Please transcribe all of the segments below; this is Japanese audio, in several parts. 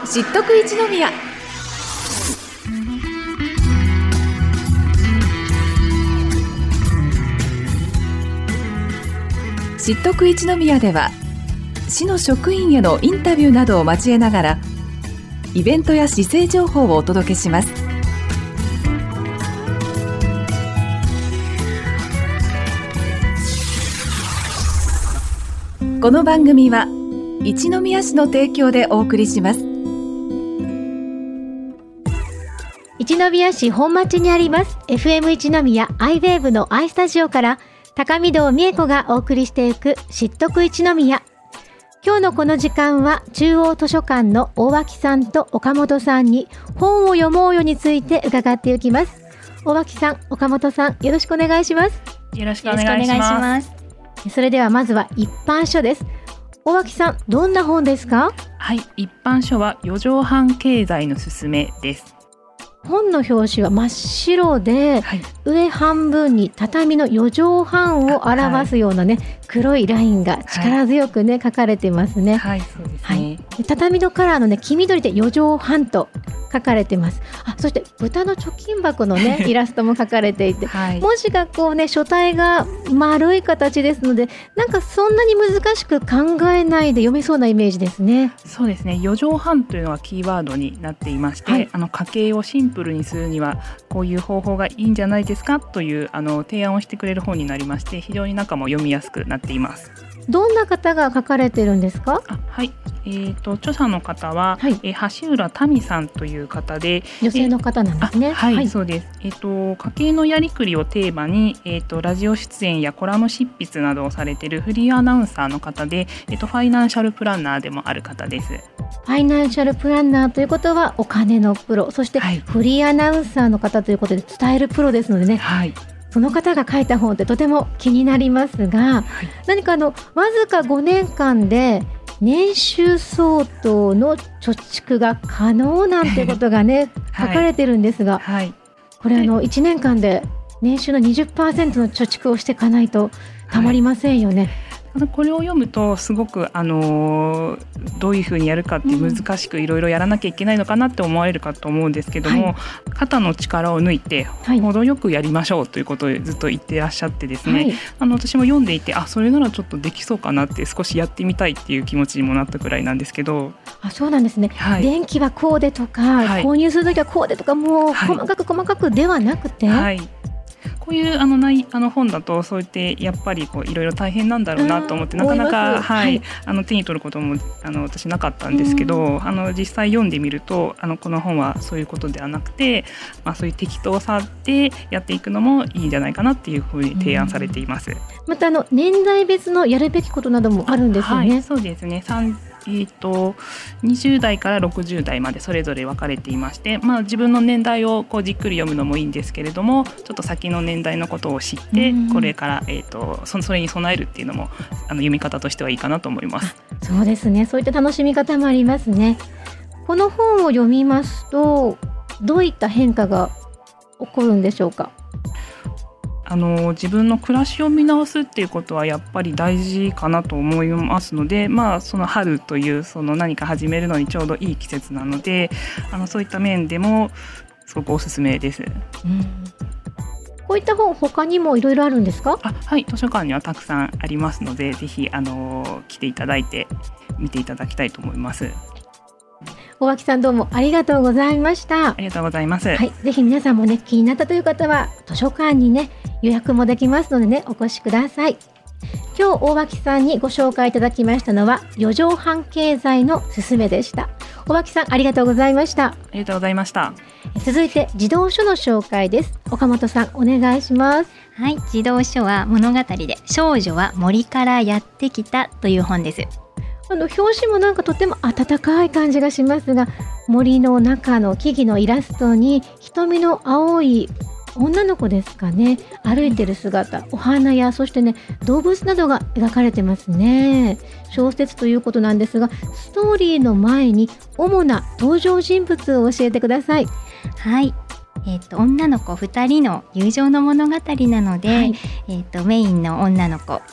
知っとく一宮。知っとく一宮では、市の職員へのインタビューなどを交えながら、イベントや市政情報をお届けします。この番組は一宮市の提供でお送りします。 一宮市本町にあります FM 一宮アイウェーブの I スタジオから高見堂美恵子がお送りしていく知っとく一宮。今日のこの時間は中央図書館の大脇さんと岡本さんに本を読もうよについて伺っていきます。大脇さん、岡本さん、よろしくお願いします。 よろしくお願いします。 それではまずは一般書です。大脇さん、どんな本ですか？ はい、一般書は四畳半経済のすすめです。 本の表紙は真っ白で、はい、上半分に畳の4畳半を表すようなね、はい、黒いラインが力強くね、書かれてますね。 はい、そうですね。はい、 畳のカラーのね、黄緑で4畳半と書かれてます。そして豚の貯金箱のねイラストも書かれていて、はい、文字がこうね、書体が丸い形ですので、なんかそんなに難しく考えないで読めそうなイメージですね。 そうですね。4畳半というのはキーワードになっていまして、はい、家計をシンプルにするにはこういう方法がいいんじゃないですかという提案をしてくれる本になりまして、非常に中も読みやすくなっています。 どんな方が書かれているんですか？ はい、著者の方は、はい、橋浦民さんという方で、 女性の方なんですね。 はい、そうです。家計のやりくりをテーマに、ラジオ出演やコラム執筆などをされているフリーアナウンサーの方で、ファイナンシャルプランナーでもある方です。 ファイナンシャルプランナーということはお金のプロ、そしてフリーアナウンサーの方ということで伝えるプロですのでね、はい、その方が書いた本ってとても気になりますが、はい、何かわずか5年間で年収相当の貯蓄が可能なんてことがね書かれてるんですが、はい、これ1年間で年収の 20% の貯蓄をしていかないとたまりませんよね。はい、 これを読むとすごく、どういうふうにやるかって難しくいろいろやらなきゃいけないのかなって思われるかと思うんですけども、はい、肩の力を抜いて程よくやりましょうということをずっと言ってらっしゃってですね、はい、私も読んでいて、それならちょっとできそうかなって少しやってみたいっていう気持ちにもなったくらいなんですけど。 そうなんですね。はい、電気はこうでとか、はい、購入するときはこうでとか、もう細かくではなくて、はい、 こういう本だとそうやってやっぱりいろいろ大変なんだろうなと思って、なかなか、はい、手に取ることも私なかったんですけど、実際読んでみるとこの本はそういうことではなくて、そういう適当さでやっていくのもいいんじゃないかなっていうふうに提案されています。 また年代別のやるべきことなどもあるんですよね。 はい、そうですね。20代から60代までそれぞれ分かれていまして、自分の年代をじっくり読むのもいいんですけれども、ちょっと先の年代のことを知ってこれから、それに備えるっていうのも読み方としてはいいかなと思います。 そうですね。そういった楽しみ方もありますね。この本を読みますとどういった変化が起こるんでしょうか？ 自分の暮らしを見直すっていうことはやっぱり大事かなと思いますので、その春という何か始めるのにちょうどいい季節なので、そういった面でもすごくおすすめです。 こういった本他にもいろいろあるんですか？ はい、図書館にはたくさんありますので、ぜひ来ていただいて見ていただきたいと思います。 大脇さん、どうもありがとうございました。 ありがとうございます。 はい、ぜひ皆さんもね、気になったという方は図書館にね予約もできますのでね、お越しください。今日大脇さんにご紹介いただきましたのは4畳半経済のすすめでした。大脇さん、ありがとうございました。 ありがとうございました。 続いて児童書の紹介です。岡本さん、お願いします。 はい、児童書は物語で少女は森からやってきたという本です。 表紙もなんかとても温かい感じがしますが、森の中の木々のイラストに瞳の青い女の子ですかね、歩いてる姿、お花やそしてね動物などが描かれてますね。小説ということなんですが、ストーリーの前に主な登場人物を教えてください。 はい、女の子2人の友情の物語なので、はい、メインの女の子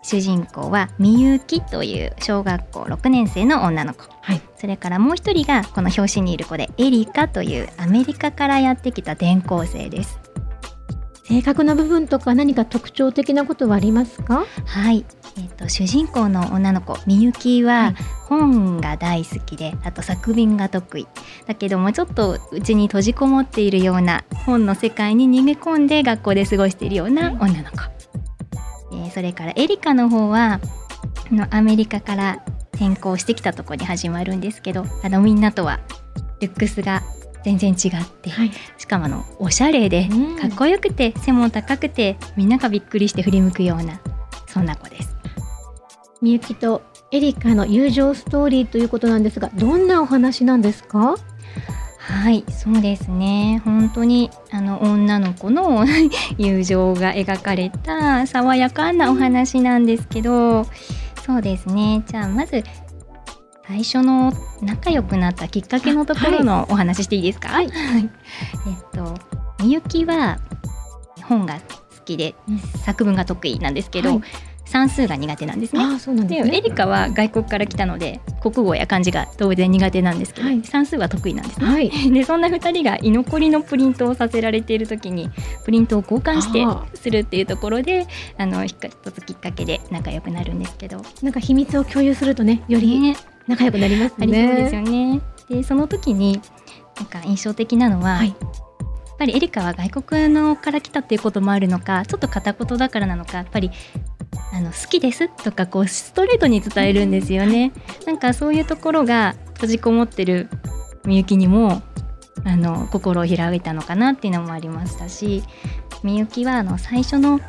主人公はみゆきという小学校6年生の女の子、はい、それからもう一人がこの表紙にいる子でエリカというアメリカからやってきた転校生です。 性格の部分とか何か特徴的なことはありますか？ はい、主人公の女の子みゆきは本が大好きで、あと作文が得意だけどもちょっとうちに閉じこもっているような本の世界に逃げ込んで学校で過ごしているような女の子、それからエリカの方はアメリカから転校してきたところに始まるんですけど、みんなとはルックスが全然違って、はい、しかもおしゃれでかっこよくて背も高くてみんながびっくりして振り向くようなそんな子です。 みゆきとエリカの友情ストーリーということなんですが、どんなお話なんですか？ はい、そうですね、本当に女の子の友情が描かれた爽やかなお話なんですけど、そうですね、じゃあまず最初の仲良くなったきっかけのところのお話していいですか？はい、みゆきは本が好きで作文が得意なんですけど、はい、算数が苦手なんですね。 あ、そうなんですね。 でエリカは外国から来たので国語や漢字が当然苦手なんですけど、はい、算数は得意なんですね。はい、でそんな2人が居残りのプリントをさせられている時にプリントを交換してするっていうところで一つきっかけで仲良くなるんですけど、 なんか秘密を共有するとね、より仲良くなりますね。 ありそうですよね。でその時になんか印象的なのは、はい、やっぱりエリカは外国のから来たっていうこともあるのか、ちょっと片言だからなのか、やっぱり好きですとかストレートに伝えるんですよね。なんかそういうところが閉じこもってるみゆきにも心を開いたのかなっていうのもありましたし、みゆきは最初に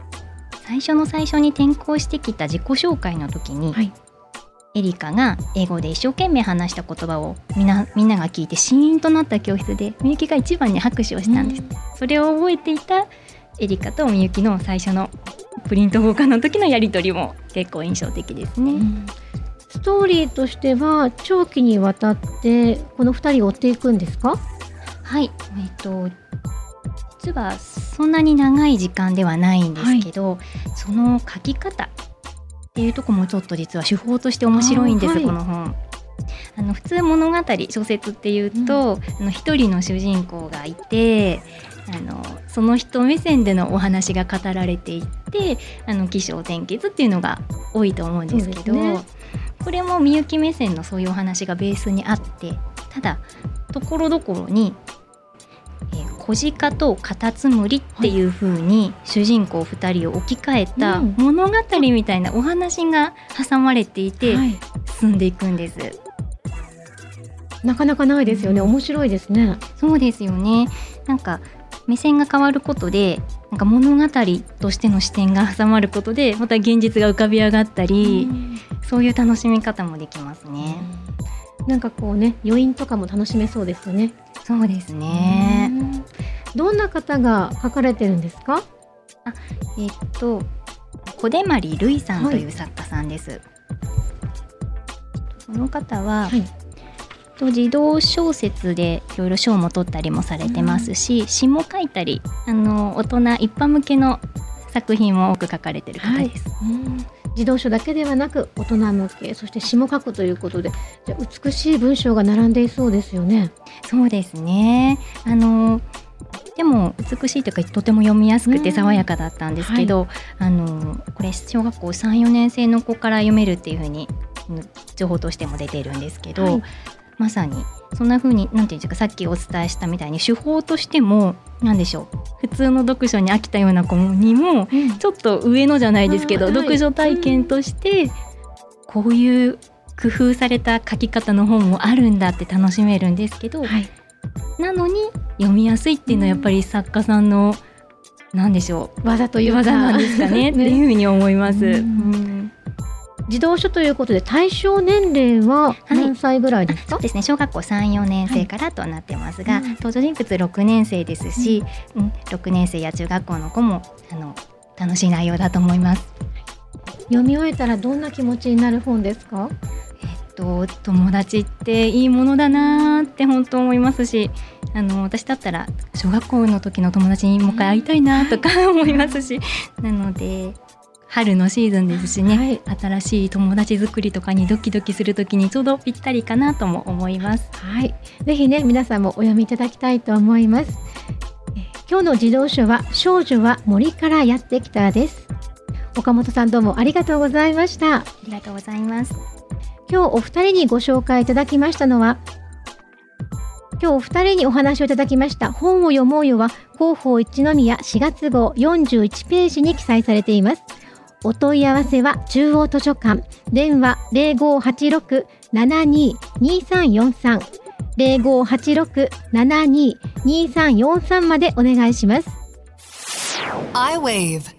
転校してきた自己紹介の時に、はい、エリカが英語で一生懸命話した言葉をみんなが聞いてシーンとなった教室でみゆきが一番に拍手をしたんです。それを覚えていたエリカとみゆきの最初のプリント交換の時のやり取りも結構印象的ですね。 ストーリーとしては長期にわたってこの2人を追っていくんですか？ はい、実はそんなに長い時間ではないんですけど、はい、その書き方っていうところもちょっと実は手法として面白いんです、はい、この本。普通物語小説っていうと、一人の主人公がいてその人目線でのお話が語られていって起承転結っていうのが多いと思うんですけど、ね、これもみゆき目線のそういうお話がベースにあって、ただところどころに小鹿とカタツムリっていう風に主人公2人を置き換えた物語みたいなお話が挟まれていて進んでいくんです。 なかなかないですよね。面白いですね。 そうですよね。なんか目線が変わることでなんか物語としての視点が挟まることでまた現実が浮かび上がったり、そういう楽しみ方もできますね。 なんか余韻とかも楽しめそうですよね。 そうですね。 どんな方が書かれてるんですか？ 小出まりるいさんという作家さんです。はい、その方は、はい、児童小説でいろいろ賞も取ったりもされてますし、詩も書いたり大人一般向けの作品も多く書かれてる方です。 はい、児童書だけではなく大人向け、そして詩も書くということで、じゃ美しい文章が並んでいそうですよね。 そうですね。でも美しいというかとても読みやすくて爽やかだったんですけど、はい、これ小学校 3,4 年生の子から読めるっていう風に情報としても出てるんですけど、はい、まさにそんな風になんていうんですか、さっきお伝えしたみたいに手法としてもなんでしょう、普通の読書に飽きたような子にもちょっと上のじゃないですけど、読書体験としてこういう工夫された書き方の本もあるんだって楽しめるんですけど、はい、なのに読みやすいっていうのはやっぱり作家さんのなんでしょう、 技という技なんですかねっていうふうに思います。 児童書ということで対象年齢は何歳ぐらいですか？ そうですね、小学校 3,4 年生からとなってますが、登場人物6年生ですし、6年生や中学校の子も楽しい内容だと思います。 読み終えたらどんな気持ちになる本ですか？ 友達っていいものだなって本当思いますし、私だったら小学校の時の友達にもう一回会いたいなとか思いますし、なので春のシーズンですしね、新しい友達作りとかにドキドキするときにちょうどぴったりかなとも思います。 ぜひね皆さんもお読みいただきたいと思います。今日の児童書は少女は森からやってきたです。岡本さんどうもありがとうございました。 ありがとうございます。 今日お二人にご紹介いただきましたのは、今日お二人にお話をいただきました本を読もうよは広報一宮4月号41ページに記載されています。お問い合わせは中央図書館、電話 0586-72-2343 0586-72-2343 までお願いします。 I-Wave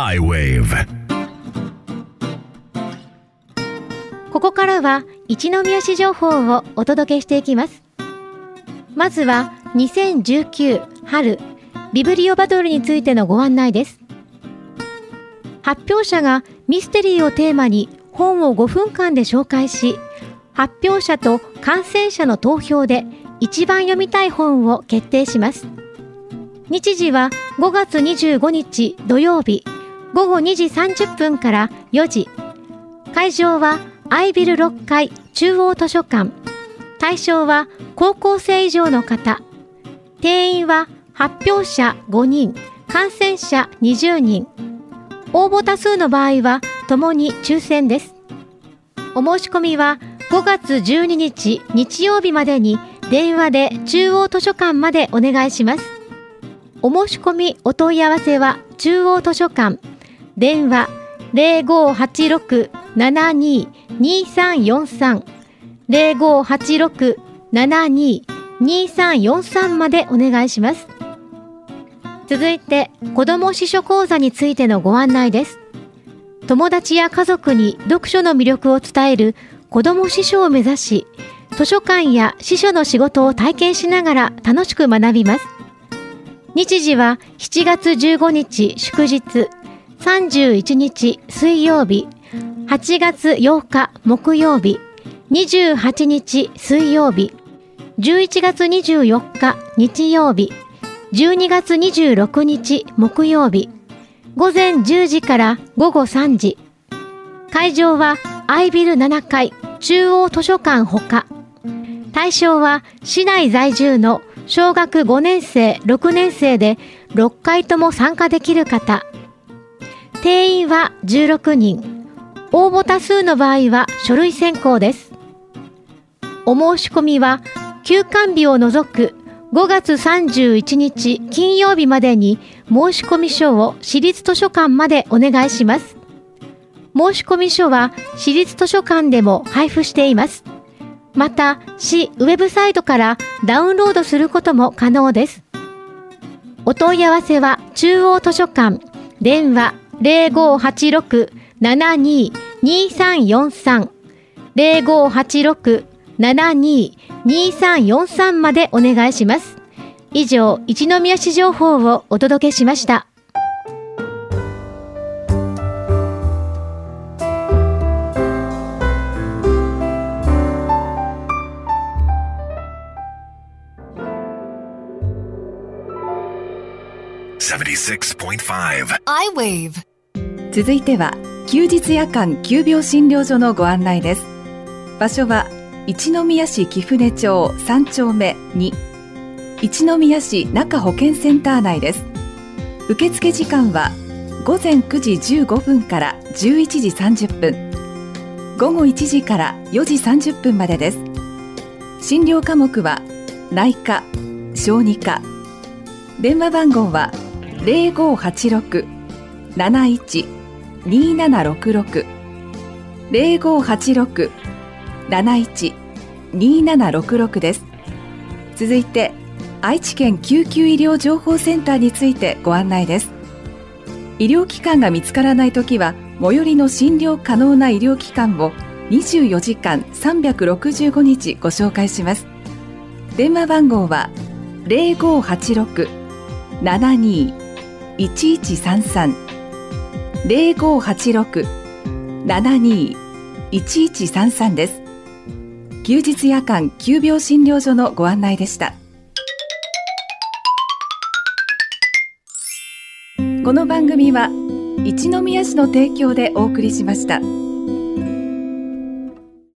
ここからは一宮市情報をお届けしていきます。まずは2019春ビブリオバトルについてのご案内です。発表者がミステリーをテーマに本を5分間で紹介し、発表者と観戦者の投票で一番読みたい本を決定します。日時は5月25日土曜日午後2時30分から4時。会場はアイビル6階中央図書館。対象は高校生以上の方。定員は発表者5人、観戦者20人。応募多数の場合はともに抽選です。お申し込みは5月12日日曜日までに電話で中央図書館までお願いします。お申し込みお問い合わせは中央図書館、電話 0586-72-2343 0586-72-2343 までお願いします。続いて子ども司書講座についてのご案内です。友達や家族に読書の魅力を伝える子ども司書を目指し、図書館や司書の仕事を体験しながら楽しく学びます。日時は7月15日祝日、31日水曜日、8月8日木曜日、28日水曜日、11月24日日曜日、12月26日木曜日、午前10時から午後3時。会場はアイビル7階中央図書館ほか。対象は市内在住の小学5年生、6年生で6回とも参加できる方。定員は16人。応募多数の場合は書類選考です。お申し込みは休館日を除く5月31日金曜日までに申し込み書を市立図書館までお願いします。申し込み書は市立図書館でも配布しています。また、市ウェブサイトからダウンロードすることも可能です。お問い合わせは中央図書館、電話 0586-72-2343 0586-72-2343 までお願いします。以上、一宮市情報をお届けしました。 I-Wave 続いては休日夜間急病診療所のご案内です。場所は一宮市貴船町3丁目2、一宮市中保健センター内です。受付時間は午前9時15分から11時30分、午後1時から4時30分までです。診療科目は内科、小児科。電話番号は 0586-71-2766 0586-71-2766 です。続いて愛知県救急医療情報センターについてご案内です。医療機関が見つからないときは最寄りの診療可能な医療機関を24時間365日ご紹介します。電話番号は 0586-72-1133 0586-72-1133 です。休日夜間急病診療所のご案内でした。この番組は一宮市の提供でお送りしました。